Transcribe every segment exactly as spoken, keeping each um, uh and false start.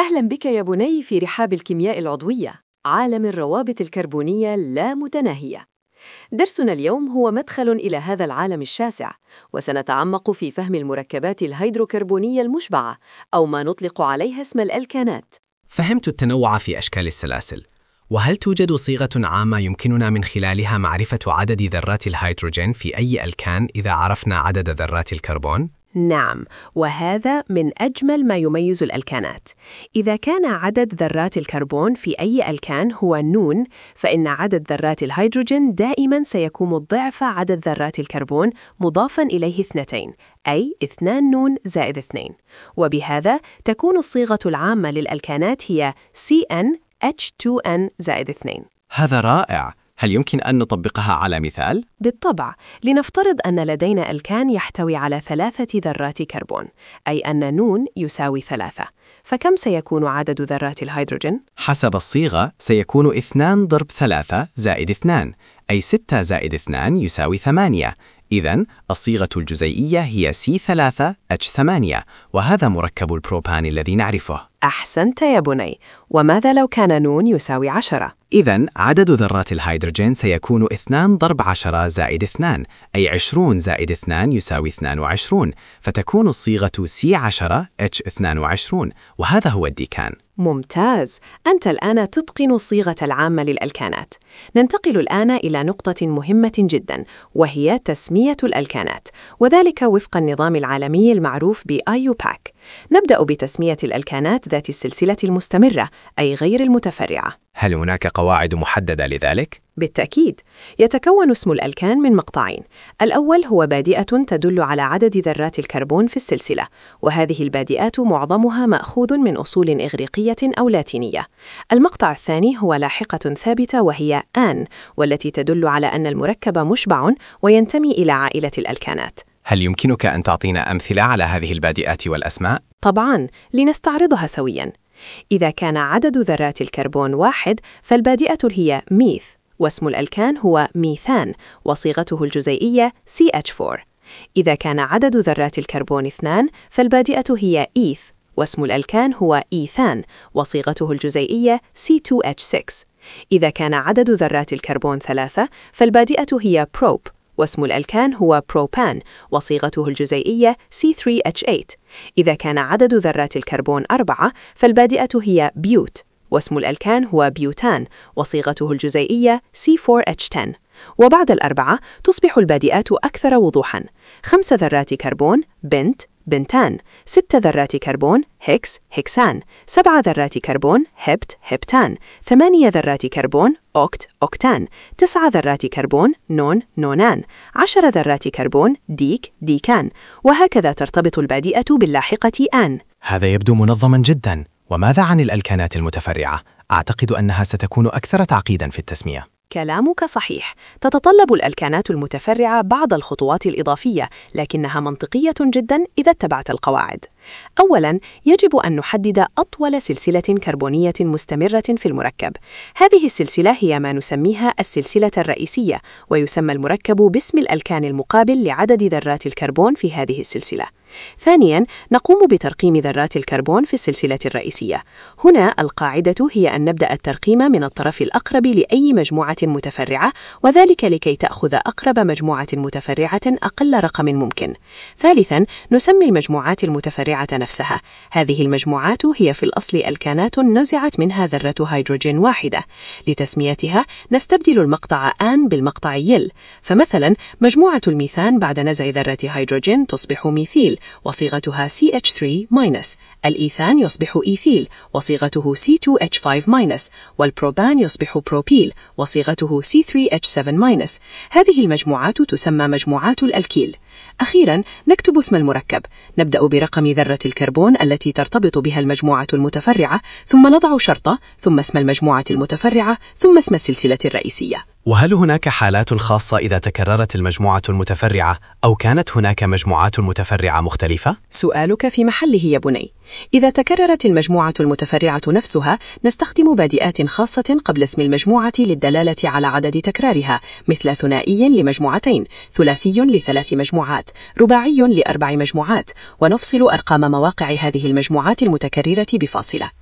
أهلاً بك يا بني في رحاب الكيمياء العضوية، عالم الروابط الكربونية اللامتناهية. درسنا اليوم هو مدخل إلى هذا العالم الشاسع، وسنتعمق في فهم المركبات الهيدروكربونية المشبعة، أو ما نطلق عليها اسم الألكانات. فهمت التنوع في أشكال السلاسل، وهل توجد صيغة عامة يمكننا من خلالها معرفة عدد ذرات الهيدروجين في أي ألكان إذا عرفنا عدد ذرات الكربون؟ نعم، وهذا من أجمل ما يميز الألكانات. إذا كان عدد ذرات الكربون في أي ألكان هو نون، فإن عدد ذرات الهيدروجين دائماً سيكون ضعف عدد ذرات الكربون مضافاً إليه اثنتين، أي اثنان نون زائد اثنين. وبهذا تكون الصيغة العامة للألكانات هي سي إن إتش تو إن زائد اثنين. هذا رائع! هل يمكن أن نطبقها على مثال؟ بالطبع، لنفترض أن لدينا ألكان يحتوي على ثلاثة ذرات كربون، أي أن نون يساوي ثلاثة. فكم سيكون عدد ذرات الهيدروجين؟ حسب الصيغة سيكون اثنان ضرب ثلاثة زائد اثنان، أي ستة زائد اثنان يساوي ثمانية. إذن الصيغة الجزيئية هي سي ثلاثة إتش ثمانية، وهذا مركب البروبان الذي نعرفه. أحسنت يا بني. وماذا لو كان نون يساوي عشرة؟ إذن عدد ذرات الهيدروجين سيكون اثنان ضرب عشرة زائد اثنان، أي عشرون زائد اثنان يساوي اثنان وعشرون، فتكون الصيغة سي عشرة إتش اثنان وعشرون، وهذا هو الديكان. ممتاز، أنت الآن تتقن الصيغة العامة للألكانات. ننتقل الآن إلى نقطة مهمة جداً، وهي تسمية الألكانات، وذلك وفق النظام العالمي المعروف ب آي يو باك. نبدأ بتسمية الألكانات ذات السلسلة المستمرة، أي غير المتفرعة. هل هناك قواعد محددة لذلك؟ بالتأكيد، يتكون اسم الألكان من مقطعين. الأول هو بادئة تدل على عدد ذرات الكربون في السلسلة، وهذه البادئات معظمها مأخوذ من أصول إغريقية أو لاتينية. المقطع الثاني هو لاحقة ثابتة وهي آن، والتي تدل على أن المركب مشبع وينتمي إلى عائلة الألكانات. هل يمكنك أن تعطينا أمثلة على هذه البادئات والأسماء؟ طبعاً، لنستعرضها سوياً. إذا كان عدد ذرات الكربون واحد، فالبادئة هي ميث، واسم الألكان هو ميثان، وصيغته الجزيئية سي إتش أربعة. إذا كان عدد ذرات الكربون اثنان، فالبادئة هي إيث، واسم الألكان هو إيثان، وصيغته الجزيئية سي تو إتش ستة. إذا كان عدد ذرات الكربون ثلاثة، فالبادئة هي بروب، واسم الألكان هو بروبان، وصيغته الجزيئية سي ثري إتش ثمانية. إذا كان عدد ذرات الكربون أربعة، فالبادئة هي بيوت، واسم الألكان هو بيوتان، وصيغته الجزيئية سي فور إتش عشرة. وبعد الأربعة تصبح البادئات أكثر وضوحاً. خمس ذرات كربون بنت بنتان، ست ذرات كربون هكس هكسان، سبع ذرات كربون هبت هبتان، ثمانية ذرات كربون أوكت أوكتان، تسع ذرات كربون نون نونان، عشر ذرات كربون ديك ديكان، وهكذا ترتبط البادئة باللاحقة آن. هذا يبدو منظماً جداً. وماذا عن الألكانات المتفرعة؟ أعتقد أنها ستكون أكثر تعقيداً في التسمية. كلامك صحيح، تتطلب الألكانات المتفرعة بعض الخطوات الإضافية، لكنها منطقية جداً إذا اتبعت القواعد. أولاً، يجب أن نحدد أطول سلسلة كربونية مستمرة في المركب. هذه السلسلة هي ما نسميها السلسلة الرئيسية، ويسمى المركب باسم الألكان المقابل لعدد ذرات الكربون في هذه السلسلة. ثانياً، نقوم بترقيم ذرات الكربون في السلسلة الرئيسية. هنا القاعدة هي أن نبدأ الترقيم من الطرف الأقرب لأي مجموعة متفرعة، وذلك لكي تأخذ أقرب مجموعة متفرعة أقل رقم ممكن. ثالثاً، نسمي المجموعات المتفرعة نفسها. هذه المجموعات هي في الأصل ألكانات نزعت منها ذرة هيدروجين واحدة. لتسميتها نستبدل المقطع آن بالمقطع يل. فمثلاً مجموعة الميثان بعد نزع ذرة هيدروجين تصبح ميثيل، وصيغتها سي إتش ثري ماينس. الإيثان يصبح إيثيل، وصيغته سي تو إتش فايف ماينس. والبروبان يصبح بروبيل، وصيغته سي ثري إتش سفن ماينس. هذه المجموعات تسمى مجموعات الألكيل. أخيراً، نكتب اسم المركب. نبدأ برقم ذرة الكربون التي ترتبط بها المجموعة المتفرعة، ثم نضع شرطة، ثم اسم المجموعة المتفرعة، ثم اسم السلسلة الرئيسية. وهل هناك حالات خاصة إذا تكررت المجموعة المتفرعة أو كانت هناك مجموعات متفرعة مختلفة؟ سؤالك في محله يا بني. إذا تكررت المجموعة المتفرعة نفسها، نستخدم بادئات خاصة قبل اسم المجموعة للدلالة على عدد تكرارها، مثل ثنائي لمجموعتين، ثلاثي لثلاث مجموعات، رباعي لأربع مجموعات، ونفصل أرقام مواقع هذه المجموعات المتكررة بفاصلة.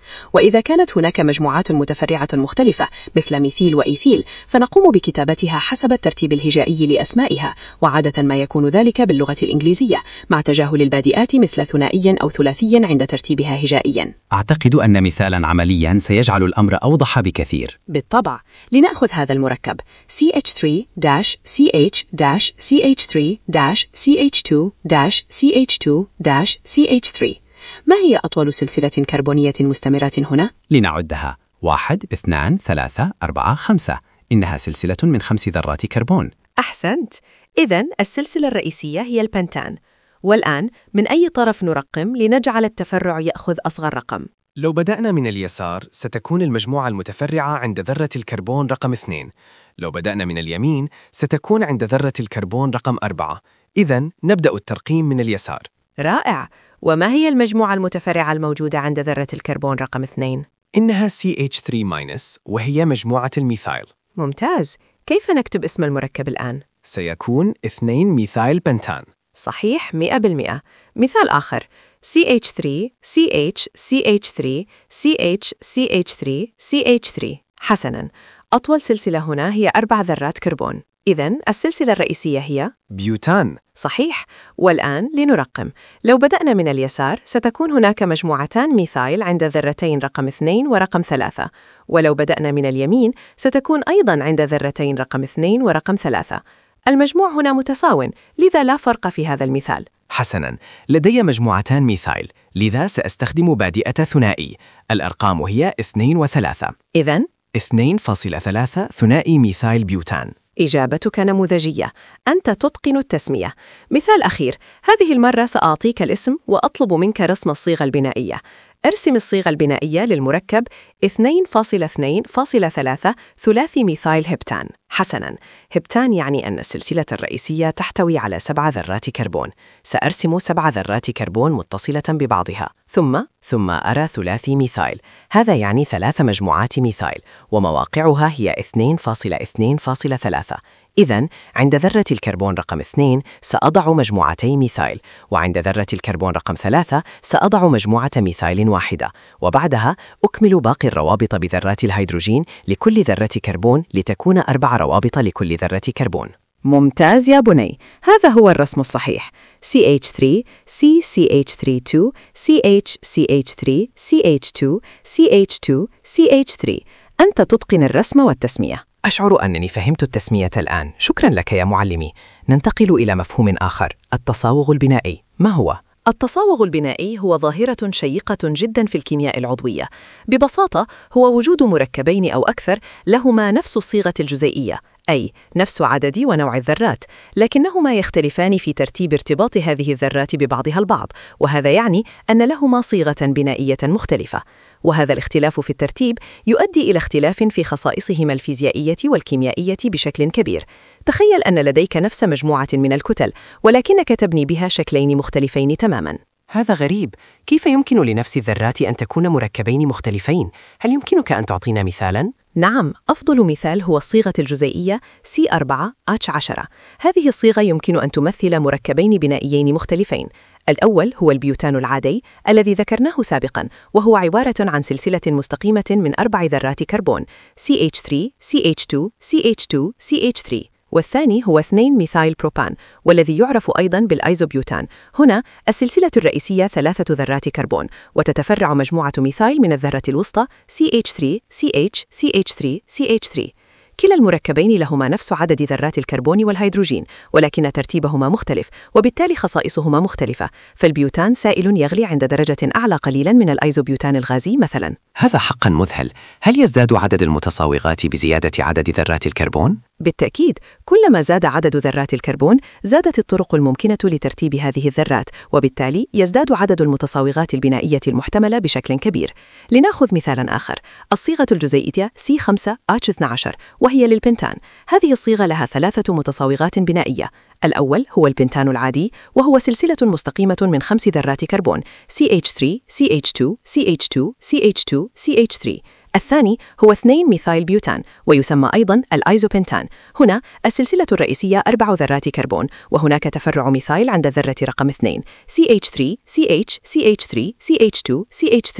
وإذا كانت هناك مجموعات متفرعة مختلفة مثل ميثيل وإيثيل فنقوم بكتابتها حسب الترتيب الهجائي لأسمائها، وعادة ما يكون ذلك باللغة الإنجليزية مع تجاهل البادئات مثل ثنائي أو ثلاثي عند ترتيبها هجائيا. أعتقد أن مثالا عمليا سيجعل الأمر أوضح بكثير. بالطبع. لنأخذ هذا المركب سي إتش ثري سي إتش سي إتش ثري سي إتش تو سي إتش تو سي إتش ثري. ما هي أطول سلسلة كربونية مستمرة هنا؟ لنعدها: واحد، اثنان، ثلاثة، أربعة، خمسة. إنها سلسلة من خمس ذرات كربون. أحسنت. إذن السلسلة الرئيسية هي البنتان. والآن من أي طرف نرقم لنجعل التفرع يأخذ أصغر رقم؟ لو بدأنا من اليسار ستكون المجموعة المتفرعة عند ذرة الكربون رقم اثنين. لو بدأنا من اليمين ستكون عند ذرة الكربون رقم أربعة. إذن نبدأ الترقيم من اليسار. رائع. وما هي المجموعة المتفرعة الموجودة عند ذرة الكربون رقم اثنين؟ إنها سي إتش ثري ماينس وهي مجموعة الميثايل. ممتاز. كيف نكتب اسم المركب الآن؟ سيكون اثنين ميثايل بنتان. صحيح مئة بالمئة. مثال آخر سي إتش ثري سي إتش سي إتش ثري سي إتش سي إتش ثري سي إتش ثري. حسناً. أطول سلسلة هنا هي أربع ذرات كربون. إذن السلسلة الرئيسية هي بيوتان. صحيح. والآن لنرقم. لو بدأنا من اليسار ستكون هناك مجموعتان ميثايل عند ذرتين رقم اثنين ورقم ثلاثة، ولو بدأنا من اليمين ستكون أيضاً عند ذرتين رقم اثنين ورقم ثلاثة. المجموع هنا متساو، لذا لا فرق في هذا المثال. حسناً. لدي مجموعتان ميثايل، لذا سأستخدم بادئة ثنائي. الأرقام هي اثنين وثلاثة. إذن اثنين فاصلة ثلاثة ثنائي ميثايل بيوتان. إجابتك نموذجية. أنت تتقن التسمية. مثال أخير. هذه المرة سأعطيك الاسم وأطلب منك رسم الصيغة البنائية. أرسم الصيغة البنائية للمركب اثنين فاصلة اثنين فاصلة ثلاثة ثلاثي ميثايل هبتان. حسناً. هبتان يعني أن السلسلة الرئيسية تحتوي على سبع ذرات كربون. سأرسم سبع ذرات كربون متصلة ببعضها، ثم ثم أرى ثلاثي ميثايل. هذا يعني ثلاث مجموعات ميثايل، ومواقعها هي اثنين فاصلة اثنين فاصلة ثلاثة. إذن عند ذرة الكربون رقم اثنين سأضع مجموعتي ميثايل، وعند ذرة الكربون رقم ثلاثة سأضع مجموعة ميثايل واحدة، وبعدها أكمل باقي الروابط بذرات الهيدروجين لكل ذرة كربون لتكون أربع روابط لكل ذرة كربون. ممتاز يا بني. هذا هو الرسم الصحيح. سي إتش ثري سي سي إتش ثري تو سي إتش سي إتش ثري سي إتش تو سي إتش تو سي إتش ثري. أنت تتقن الرسم والتسمية. أشعر أنني فهمت التسمية الآن. شكراً لك يا معلمي. ننتقل إلى مفهوم آخر، التصاوغ البنائي. ما هو؟ التصاوغ البنائي هو ظاهرة شيقة جداً في الكيمياء العضوية. ببساطة هو وجود مركبين أو أكثر لهما نفس الصيغة الجزيئية، أي نفس عدد ونوع الذرات، لكنهما يختلفان في ترتيب ارتباط هذه الذرات ببعضها البعض، وهذا يعني أن لهما صيغة بنائية مختلفة. وهذا الاختلاف في الترتيب يؤدي إلى اختلاف في خصائصهما الفيزيائية والكيميائية بشكل كبير. تخيل أن لديك نفس مجموعة من الكتل، ولكنك تبني بها شكلين مختلفين تماماً. هذا غريب. كيف يمكن لنفس الذرات أن تكون مركبين مختلفين؟ هل يمكنك أن تعطينا مثالاً؟ نعم، أفضل مثال هو الصيغة الجزيئية سي أربعة إتش عشرة. هذه الصيغة يمكن أن تمثل مركبين بنائيين مختلفين. الأول هو البيوتان العادي الذي ذكرناه سابقاً، وهو عبارة عن سلسلة مستقيمة من أربع ذرات كربون سي إتش ثري سي إتش تو سي إتش تو سي إتش ثري. والثاني هو اثنين ميثايل بروبان، والذي يعرف أيضاً بالأيزوبيوتان. هنا السلسلة الرئيسية ثلاثة ذرات كربون، وتتفرع مجموعة ميثايل من الذرة الوسطى سي إتش ثري سي إتش سي إتش ثري سي إتش ثري. كلا المركبين لهما نفس عدد ذرات الكربون والهيدروجين، ولكن ترتيبهما مختلف، وبالتالي خصائصهما مختلفة. فالبيوتان سائل يغلي عند درجة أعلى قليلاً من الأيزوبيوتان الغازي مثلاً. هذا حقاً مذهل. هل يزداد عدد المتصاوغات بزيادة عدد ذرات الكربون؟ بالتأكيد، كلما زاد عدد ذرات الكربون زادت الطرق الممكنة لترتيب هذه الذرات، وبالتالي يزداد عدد المتصاوغات البنائية المحتملة بشكل كبير. لنأخذ مثالاً آخر، الصيغة الجزيئية سي خمسة إتش اثني عشر، وهي للبنتان. هذه الصيغة لها ثلاثة متصاوغات بنائية. الأول هو البنتان العادي، وهو سلسلة مستقيمة من خمس ذرات كربون سي إتش ثري سي إتش تو سي إتش تو سي إتش تو سي إتش ثري. الثاني هو اثنين ميثايل بيوتان، ويسمى أيضاً الأيزوبنتان. هنا السلسلة الرئيسية أربع ذرات كربون، وهناك تفرع ميثايل عند الذرة رقم اثنين سي إتش ثري سي إتش سي إتش ثري سي إتش تو سي إتش ثري.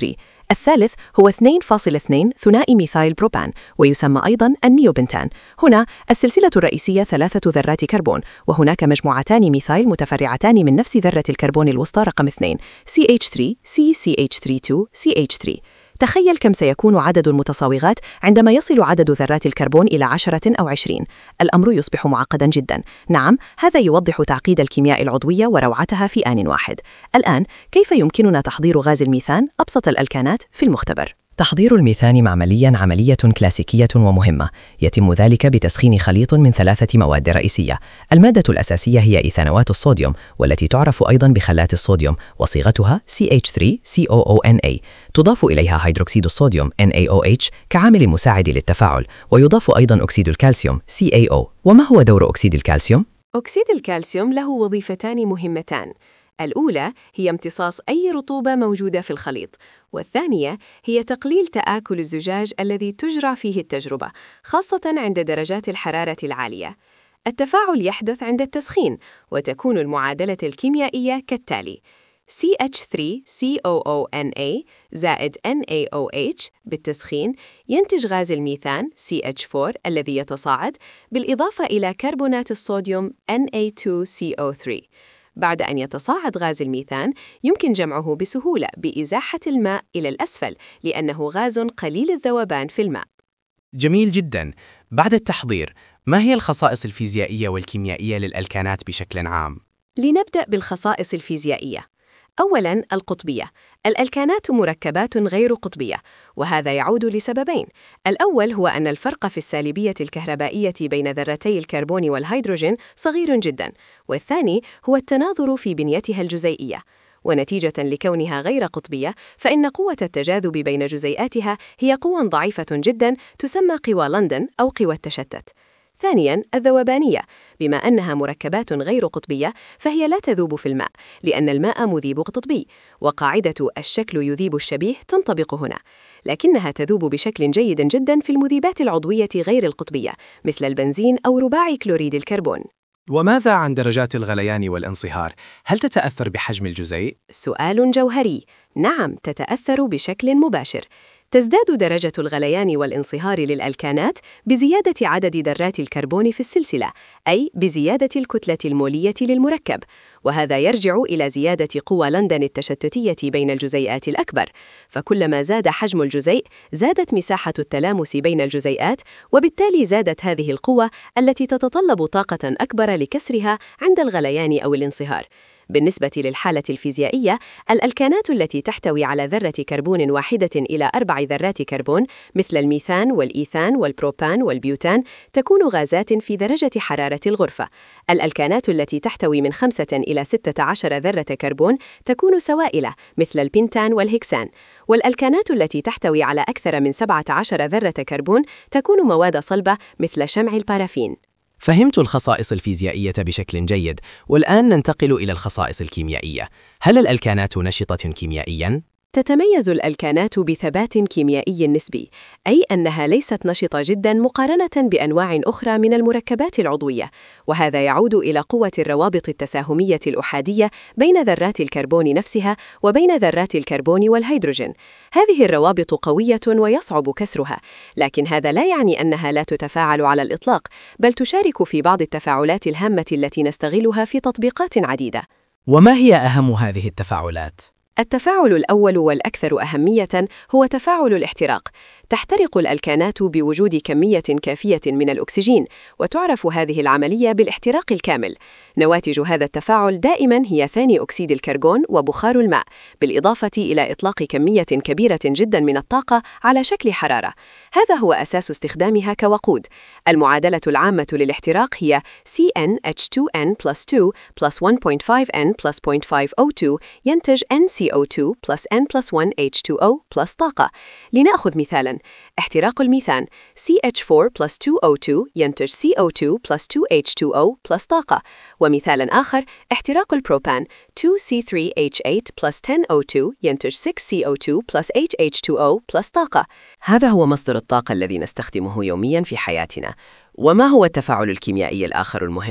الثالث هو اثنين فاصلة اثنين ثنائي ميثايل بروبان ويسمى أيضاً النيوبنتان. هنا السلسلة الرئيسية ثلاثة ذرات كربون، وهناك مجموعتان ميثايل متفرعتان من نفس ذرة الكربون الوسطى رقم اثنين سي إتش ثري سي سي إتش ثري تو سي إتش ثري. تخيل كم سيكون عدد المتصاوغات عندما يصل عدد ذرات الكربون إلى عشرة أو عشرين. الأمر يصبح معقداً جداً. نعم، هذا يوضح تعقيد الكيمياء العضوية وروعتها في آن واحد. الآن، كيف يمكننا تحضير غاز الميثان أبسط الألكانات في المختبر؟ تحضير الميثان معملياً عملية كلاسيكية ومهمة. يتم ذلك بتسخين خليط من ثلاثة مواد رئيسية. المادة الأساسية هي إيثانوات الصوديوم، والتي تعرف أيضاً بخلات الصوديوم، وصيغتها سي إتش ثري سي أو أو إن إيه. تضاف إليها هيدروكسيد الصوديوم إن إيه أو إتش كعامل مساعد للتفاعل، ويضاف أيضاً أكسيد الكالسيوم سي إيه أو. وما هو دور أكسيد الكالسيوم؟ أكسيد الكالسيوم له وظيفتان مهمتان. الأولى هي امتصاص أي رطوبة موجودة في الخليط، والثانية هي تقليل تآكل الزجاج الذي تجرى فيه التجربة، خاصة عند درجات الحرارة العالية. التفاعل يحدث عند التسخين، وتكون المعادلة الكيميائية كالتالي: سي إتش ثري سي أو أو إن إيه زائد إن إيه أو إتش بالتسخين ينتج غاز الميثان سي إتش فور الذي يتصاعد، بالإضافة إلى كربونات الصوديوم إن إيه تو سي أو ثري. بعد أن يتصاعد غاز الميثان يمكن جمعه بسهولة بإزاحة الماء إلى الأسفل، لأنه غاز قليل الذوبان في الماء. جميل جداً. بعد التحضير، ما هي الخصائص الفيزيائية والكيميائية للألكانات بشكل عام؟ لنبدأ بالخصائص الفيزيائية. أولاً، القطبية. الألكانات مركبات غير قطبية، وهذا يعود لسببين. الأول هو أن الفرق في السالبية الكهربائية بين ذرتي الكربون والهيدروجين صغير جداً، والثاني هو التناظر في بنيتها الجزيئية. ونتيجة لكونها غير قطبية، فإن قوة التجاذب بين جزيئاتها هي قوة ضعيفة جداً تسمى قوى لندن أو قوى التشتت. ثانياً، الذوبانية. بما أنها مركبات غير قطبية، فهي لا تذوب في الماء، لأن الماء مذيب قطبي، وقاعدة الشكل يذيب الشبيه تنطبق هنا. لكنها تذوب بشكل جيد جداً في المذيبات العضوية غير القطبية، مثل البنزين أو رباعي كلوريد الكربون. وماذا عن درجات الغليان والانصهار؟ هل تتأثر بحجم الجزيء؟ سؤال جوهري. نعم، تتأثر بشكل مباشر. تزداد درجة الغليان والانصهار للألكانات بزيادة عدد ذرات الكربون في السلسلة، أي بزيادة الكتلة المولية للمركب، وهذا يرجع إلى زيادة قوى لندن التشتتية بين الجزيئات الأكبر. فكلما زاد حجم الجزيء، زادت مساحة التلامس بين الجزيئات، وبالتالي زادت هذه القوة التي تتطلب طاقة أكبر لكسرها عند الغليان أو الانصهار. بالنسبة للحالة الفيزيائية، الألكانات التي تحتوي على ذرة كربون واحدة إلى أربع ذرات كربون مثل الميثان والإيثان والبروبان والبيوتان تكون غازات في درجة حرارة الغرفة. الألكانات التي تحتوي من خمسة إلى ستة عشر ذرة كربون تكون سوائل مثل البنتان والهكسان، والألكانات التي تحتوي على أكثر من سبعة عشر ذرة كربون تكون مواد صلبة مثل شمع البارافين. فهمت الخصائص الفيزيائية بشكل جيد، والآن ننتقل إلى الخصائص الكيميائية. هل الألكانات نشطة كيميائياً؟ تتميز الألكانات بثبات كيميائي نسبي، أي أنها ليست نشطة جداً مقارنة بأنواع أخرى من المركبات العضوية، وهذا يعود إلى قوة الروابط التساهمية الأحادية بين ذرات الكربون نفسها وبين ذرات الكربون والهيدروجين. هذه الروابط قوية ويصعب كسرها، لكن هذا لا يعني أنها لا تتفاعل على الإطلاق، بل تشارك في بعض التفاعلات الهامة التي نستغلها في تطبيقات عديدة. وما هي أهم هذه التفاعلات؟ التفاعل الأول والأكثر أهمية هو تفاعل الاحتراق. تحترق الألكانات بوجود كمية كافية من الأكسجين، وتعرف هذه العملية بالاحتراق الكامل. نواتج هذا التفاعل دائماً هي ثاني أكسيد الكربون وبخار الماء، بالإضافة إلى إطلاق كمية كبيرة جداً من الطاقة على شكل حرارة. هذا هو أساس استخدامها كوقود. المعادلة العامة للاحتراق هي سي إن إتش تو إن بلس تو بلس واحد فاصلة خمسة إن بلس صفر فاصلة خمسة أو اثنين ينتج إن سي أو تو بلس N بلس واحد إتش تو أو بلس طاقة. لنأخذ مثالاً: احتراق الميثان سي إتش فور بلس تو أو تو ينتج سي أو تو بلس تو إتش تو أو بلس طاقة. ومثالاً آخر: احتراق البروبان تو سي ثري إتش إيت بلس عشرة أو تو ينتج ستة سي أو تو بلس إتش إتش تو أو بلس طاقة. هذا هو مصدر الطاقة الذي نستخدمه يومياً في حياتنا. وما هو التفاعل الكيميائي الآخر المهم؟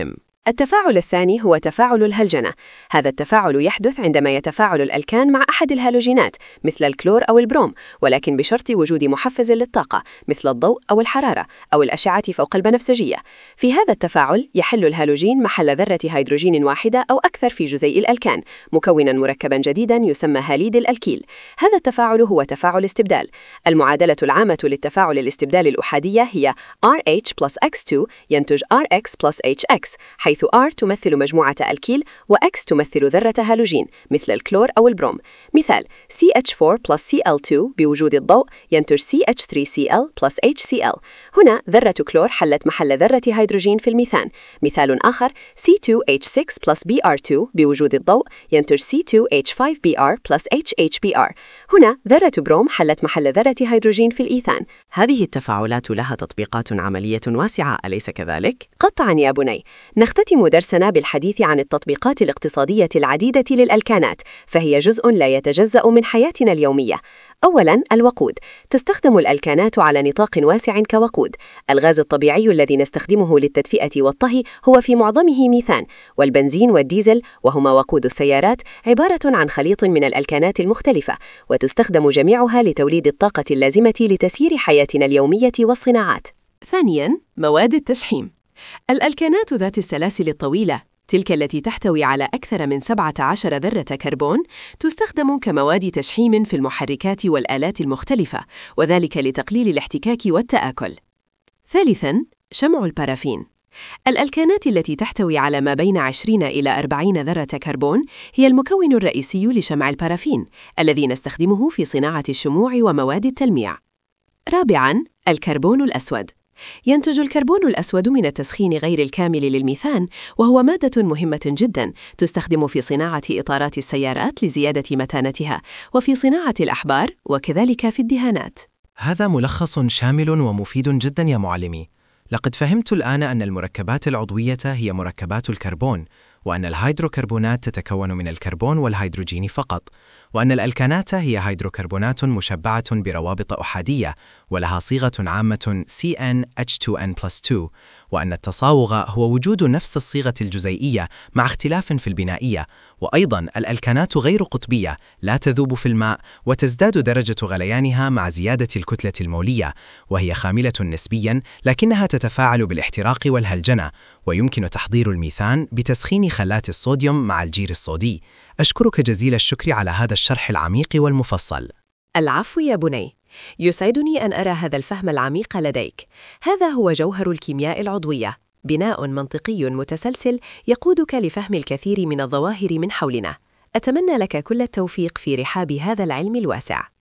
التفاعل الثاني هو تفاعل الهلجنة. هذا التفاعل يحدث عندما يتفاعل الألكان مع أحد الهالوجينات مثل الكلور أو البروم، ولكن بشرط وجود محفز للطاقة مثل الضوء أو الحرارة أو الأشعة فوق البنفسجية. في هذا التفاعل يحل الهالوجين محل ذرة هيدروجين واحدة أو أكثر في جزيء الألكان، مكونا مركبا جديدا يسمى هاليد الألكيل. هذا التفاعل هو تفاعل استبدال. المعادلة العامة للتفاعل الاستبدال الأحادية هي آر إتش بلس إكس تو ينتج آر إكس بلس إتش إكس، حيث R تمثل مجموعة ألكيل و X تمثل ذرة هالوجين مثل الكلور أو البروم. مثال سي إتش فور بلس سي إل تو بوجود الضوء ينتج سي إتش ثري سي إل بلس إتش سي إل. هنا ذرة كلور حلت محل ذرة هيدروجين في الميثان. مثال آخر سي تو إتش سكس بلس بي آر تو بوجود الضوء ينتج سي تو إتش فايف بي آر بلس إتش إتش بي آر. هنا ذرة بروم حلت محل ذرة هيدروجين في الإيثان. هذه التفاعلات لها تطبيقات عملية واسعة، أليس كذلك؟ قطعاً يا بني. نختتم درسنا بالحديث عن التطبيقات الاقتصادية العديدة للألكانات، فهي جزء لا يتجزأ من حياتنا اليومية. أولاً الوقود. تستخدم الألكانات على نطاق واسع كوقود. الغاز الطبيعي الذي نستخدمه للتدفئة والطهي هو في معظمه ميثان، والبنزين والديزل وهما وقود السيارات عبارة عن خليط من الألكانات المختلفة، وتستخدم جميعها لتوليد الطاقة اللازمة لتسيير حياتنا اليومية والصناعات. ثانياً مواد التشحيم. الألكانات ذات السلاسل الطويلة، تلك التي تحتوي على أكثر من سبعة عشر ذرة كربون، تستخدم كمواد تشحيم في المحركات والآلات المختلفة، وذلك لتقليل الاحتكاك والتآكل. ثالثاً شمع البارافين. الألكانات التي تحتوي على ما بين عشرين إلى أربعين ذرة كربون هي المكون الرئيسي لشمع البارافين الذي نستخدمه في صناعة الشموع ومواد التلميع. رابعاً الكربون الأسود. ينتج الكربون الأسود من التسخين غير الكامل للميثان، وهو مادة مهمة جداً تستخدم في صناعة إطارات السيارات لزيادة متانتها، وفي صناعة الأحبار، وكذلك في الدهانات. هذا ملخص شامل ومفيد جدا يا معلمي. لقد فهمت الآن أن المركبات العضوية هي مركبات الكربون، وأن الهيدروكربونات تتكون من الكربون والهيدروجين فقط، وأن الألكانات هي هيدروكربونات مشبعة بروابط أحادية ولها صيغة عامة سي إن إتش تو إن بلس تو، وأن التصاوغ هو وجود نفس الصيغة الجزيئية مع اختلاف في البنائية، وأيضاً الألكانات غير قطبية لا تذوب في الماء وتزداد درجة غليانها مع زيادة الكتلة المولية، وهي خاملة نسبياً لكنها تتفاعل بالاحتراق والهلجنة، ويمكن تحضير الميثان بتسخين خلات الصوديوم مع الجير الصودي. أشكرك جزيل الشكر على هذا الشرح العميق والمفصل. العفو يا بني، يسعدني أن أرى هذا الفهم العميق لديك. هذا هو جوهر الكيمياء العضوية، بناء منطقي متسلسل يقودك لفهم الكثير من الظواهر من حولنا. أتمنى لك كل التوفيق في رحاب هذا العلم الواسع.